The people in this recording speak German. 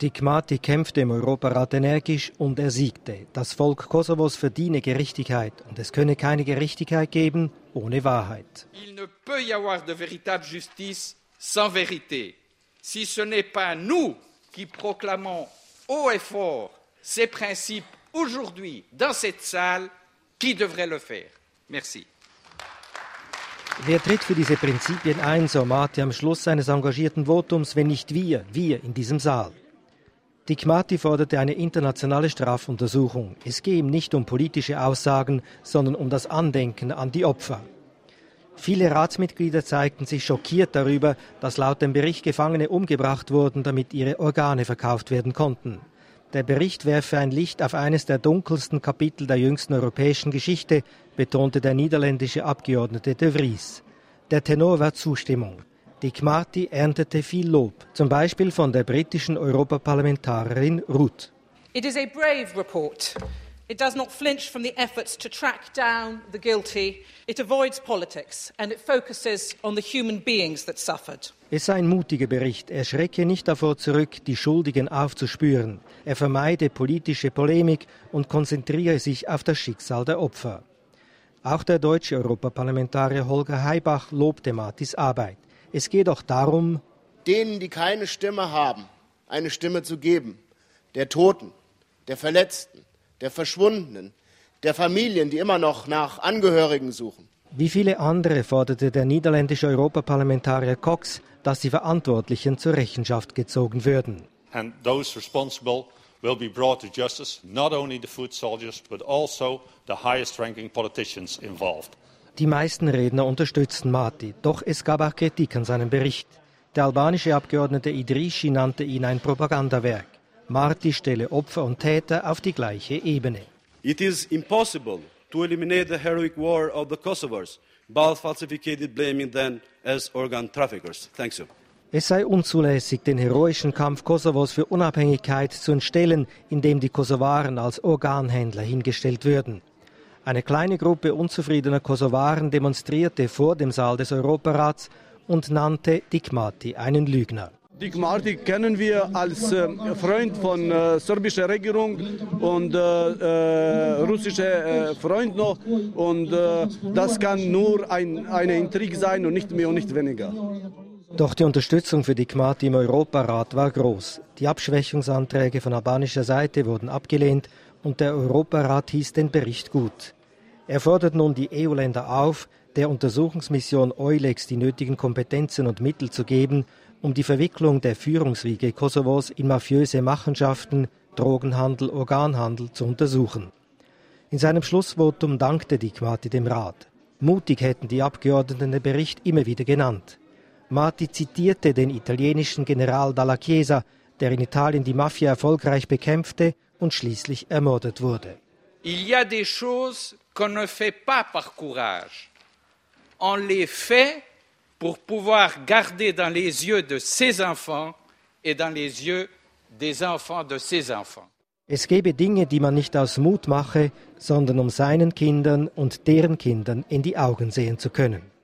Dick Marty kämpfte im Europarat energisch und er siegte. Das Volk Kosovos verdiene Gerechtigkeit und es könne keine Gerechtigkeit geben ohne Wahrheit. Il ne peut y avoir de véritable justice sans vérité. Si ce n'est pas nous qui proclamons haut et fort ces principes aujourd'hui dans cette salle, qui devrait le faire? Merci. Wer tritt für diese Prinzipien ein, so Marty am Schluss seines engagierten Votums, wenn nicht wir in diesem Saal? Dick Marty forderte eine internationale Strafuntersuchung. Es gehe ihm nicht um politische Aussagen, sondern um das Andenken an die Opfer. Viele Ratsmitglieder zeigten sich schockiert darüber, dass laut dem Bericht Gefangene umgebracht wurden, damit ihre Organe verkauft werden konnten. Der Bericht werfe ein Licht auf eines der dunkelsten Kapitel der jüngsten europäischen Geschichte, betonte der niederländische Abgeordnete De Vries. Der Tenor war Zustimmung. Dick Marty erntete viel Lob, zum Beispiel von der britischen Europaparlamentarierin Ruth. It is a brave report. It does not flinch from the efforts to track down the guilty. It avoids politics and it focuses on the human beings that suffered. Es sei ein mutiger Bericht. Er schrecke nicht davor zurück, die Schuldigen aufzuspüren. Er vermeide politische Polemik und konzentriere sich auf das Schicksal der Opfer. Auch der deutsche Europaparlamentarier Holger Heibach lobte Martys Arbeit. Es geht auch darum, denen, die keine Stimme haben, eine Stimme zu geben. Der Toten, der Verletzten, der Verschwundenen, der Familien, die immer noch nach Angehörigen suchen. Wie viele andere forderte der niederländische Europaparlamentarier Cox, dass die Verantwortlichen zur Rechenschaft gezogen würden. And those responsible will be brought to justice, not only the foot soldiers, but also the highest-ranking politicians involved. Die meisten Redner unterstützten Marty, doch es gab auch Kritik an seinem Bericht. Der albanische Abgeordnete Idrissi nannte ihn ein Propagandawerk. Marty stelle Opfer und Täter auf die gleiche Ebene. It is impossible to eliminate the heroic war of the Kosovars, both falsificated blaming them as organ traffickers. Thank you. Es sei unzulässig, den heroischen Kampf Kosovos für Unabhängigkeit zu entstellen, indem die Kosovaren als Organhändler hingestellt würden. Eine kleine Gruppe unzufriedener Kosovaren demonstrierte vor dem Saal des Europarats und nannte Dick Marty einen Lügner. Dick Marty kennen wir als Freund von serbischer Regierung und russischer Freund noch. Und das kann nur eine Intrige sein und nicht mehr und nicht weniger. Doch die Unterstützung für Dick Marty im Europarat war groß. Die Abschwächungsanträge von albanischer Seite wurden abgelehnt und der Europarat hieß den Bericht gut. Er fordert nun die EU-Länder auf, der Untersuchungsmission EULEX die nötigen Kompetenzen und Mittel zu geben, um die Verwicklung der Führungsriege Kosovos in mafiöse Machenschaften, Drogenhandel, Organhandel zu untersuchen. In seinem Schlussvotum dankte Dick Marty dem Rat. Mutig hätten die Abgeordneten den Bericht immer wieder genannt. Marty zitierte den italienischen General Dalla Chiesa, der in Italien die Mafia erfolgreich bekämpfte und schließlich ermordet wurde. Il y a des choses qu'on ne fait pas par courage. On les fait pour pouvoir garder dans les yeux de ses enfants et dans les yeux des enfants de ses enfants. Es gebe Dinge, die man nicht aus Mut mache, sondern um seinen Kindern und deren Kindern in die Augen sehen zu können.